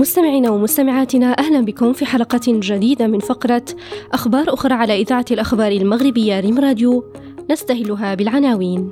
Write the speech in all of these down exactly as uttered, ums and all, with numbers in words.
مستمعينا ومستمعاتنا، أهلا بكم في حلقة جديدة من فقرة أخبار أخرى على إذاعة الأخبار المغربية ريم راديو، نستهلها بالعناوين.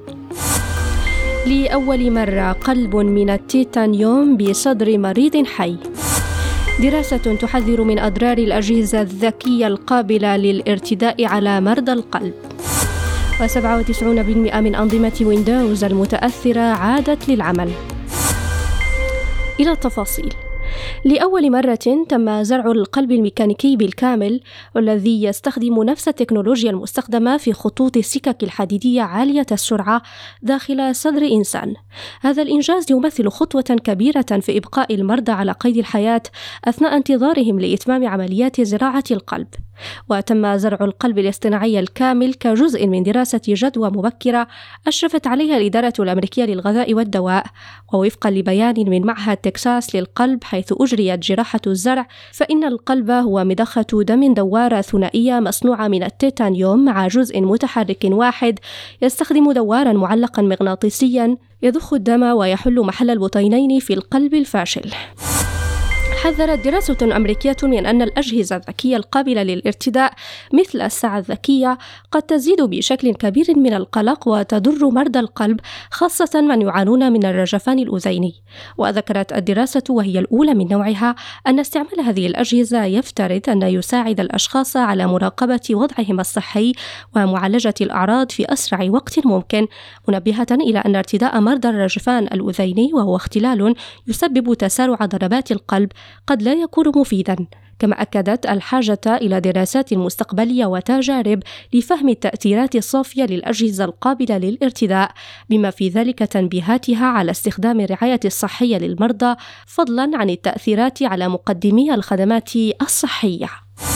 لأول مرة قلب من التيتانيوم بصدر مريض حي. دراسة تحذر من أضرار الأجهزة الذكية القابلة للارتداء على مرضى القلب. وسبعة وتسعين بالمئة من أنظمة ويندوز المتأثرة عادت للعمل. إلى التفاصيل. لأول مرة تم زرع القلب الميكانيكي بالكامل، والذي يستخدم نفس التكنولوجيا المستخدمة في خطوط السكك الحديدية عالية السرعة داخل صدر إنسان. هذا الإنجاز يمثل خطوة كبيرة في إبقاء المرضى على قيد الحياة أثناء انتظارهم لإتمام عمليات زراعة القلب. وتم زرع القلب الاصطناعي الكامل كجزء من دراسة جدوى مبكرة أشرفت عليها الإدارة الأمريكية للغذاء والدواء، ووفقا لبيان من معهد تكساس للقلب حيث أجريت جراحة الزرع، فإن القلب هو مضخة دم دوارة ثنائية مصنوعة من التيتانيوم مع جزء متحرك واحد يستخدم دوارا معلقا مغناطيسيا يضخ الدم ويحل محل البطينين في القلب الفاشل. حذرت دراسة أمريكية من أن الأجهزة الذكية القابلة للارتداء مثل الساعة الذكية قد تزيد بشكل كبير من القلق وتضر مرضى القلب، خاصة من يعانون من الرجفان الأذيني. وذكرت الدراسة وهي الأولى من نوعها أن استعمال هذه الأجهزة يفترض أن يساعد الأشخاص على مراقبة وضعهم الصحي ومعالجة الأعراض في أسرع وقت ممكن، منبهة إلى أن ارتداء مرضى الرجفان الأذيني وهو اختلال يسبب تسارع ضربات القلب قد لا يكون مفيداً. كما أكدت الحاجة إلى دراسات مستقبلية وتجارب لفهم التأثيرات الصافية للأجهزة القابلة للارتداء، بما في ذلك تنبيهاتها على استخدام الرعاية الصحية للمرضى فضلاً عن التأثيرات على مقدمي الخدمات الصحية.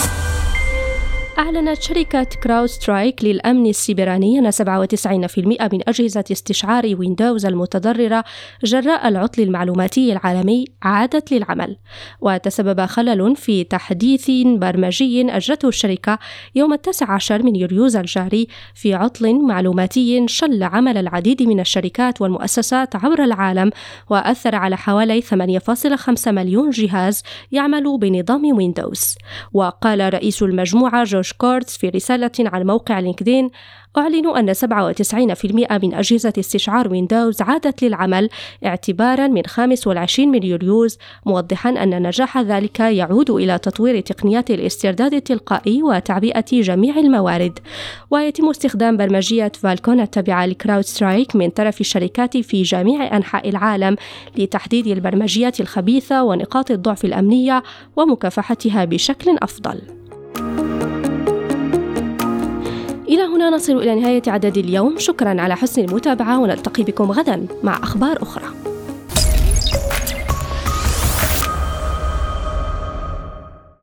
أعلنت شركة كراود سترايك للأمن السيبراني أن سبعة وتسعين بالمئة من أجهزة استشعار ويندوز المتضررة جراء العطل المعلوماتي العالمي عادت للعمل. وتسبب خلل في تحديث برمجي أجرته الشركة يوم التاسع عشر من يوليوز الجاري في عطل معلوماتي شل عمل العديد من الشركات والمؤسسات عبر العالم، وأثر على حوالي ثمانية فاصلة خمسة مليون جهاز يعمل بنظام ويندوز. وقال رئيس المجموعة جوش كورتس في رسالة على موقع لينكدين: أعلنوا أن سبعة وتسعين بالمئة من أجهزة استشعار ويندوز عادت للعمل اعتباراً من خامس والعشرين من يوليوز، موضحاً أن نجاح ذلك يعود إلى تطوير تقنيات الاسترداد التلقائي وتعبئة جميع الموارد. ويتم استخدام برمجية فالكون التابعة لكراود سترايك من طرف الشركات في جميع أنحاء العالم لتحديد البرمجيات الخبيثة ونقاط الضعف الأمنية ومكافحتها بشكل أفضل. إلى هنا نصل إلى نهاية عدد اليوم. شكرا على حسن المتابعة، ونلتقي بكم غدا مع أخبار أخرى.